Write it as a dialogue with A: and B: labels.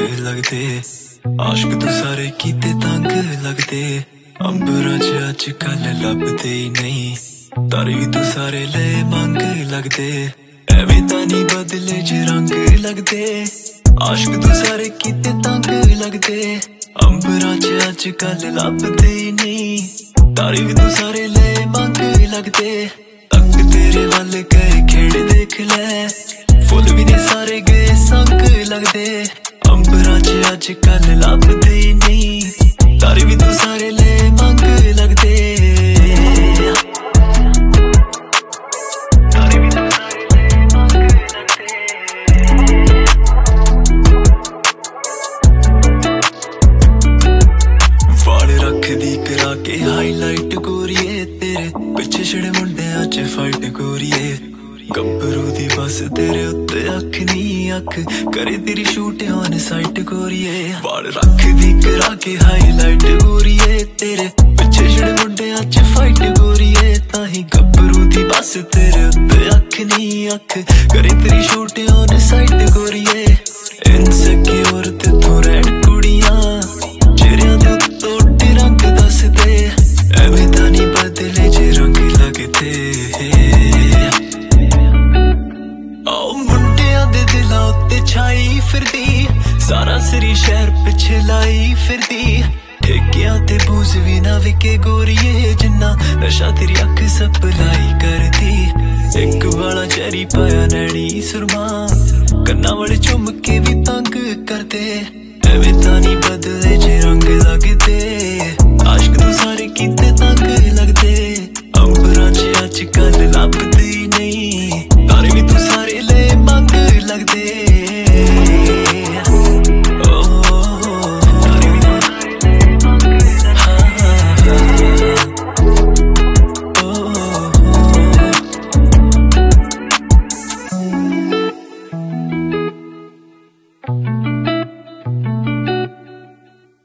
A: लगदे। आशिक तू सारे कीते तंग लगदे। अंबरां च अजकल लभदे ही नहीं। तारे भी तू सारे ले मंग लगदे। एवें तां नी बदले च रंग लगदे। आशिक तू सारे कीते तंग लगदे। अंबरां च अजकल लभदे ही नहीं। तारे भी तू सारे ले मंग लगदे। तक तेरे वल गए खेड़ देख लै। फुल भी ने सारे गए संग लगदे। अंबरां च अजकल लभदे ही नहीं। तारे भी तू सारे ले मंग लगदे। तारे भी तू सारे ले मंग लगदे। वाल रख दी करा के हाईलाइट गोरीए। तेरे पिछे छड़े मुंडियां च फाइट गोरीए। गब्बरू दी बस तेरे उत्ते अख नी अख करे तेरी शूट ऑन साइट गोरीए। वाल रख दी करा के हाईलाइट गोरीए। तेरे पिछे छड़े मुंडियां च फाइट गोरीए। ताही गब्बरू दी बस तेरे उत्ते अख नी अख करे तेरी शूट ऑन साइट गोरीए। इनसिक्योर ते तू रैड कुड़ियां चेहरियां दे उत्तों रंग दस दे। एवें तां नी बदले जे रंग लगदे। छाई फिरदी सारा सिरी शहर पिछे लाई फिरदी। ठेकियां ते बूज भी ना विके गोरीए। जिन्ना नशा तेरी अख सप्लाई करदी। एक वाला चेरी पाया नैनी सुरमा। कन्ना वाले झुमके भी तंग करदे। एवें तां नी बदले जे रंग लगदे। आशिक तू सारे कीते तंग लगदे। अंबरां च अजकल लभदे।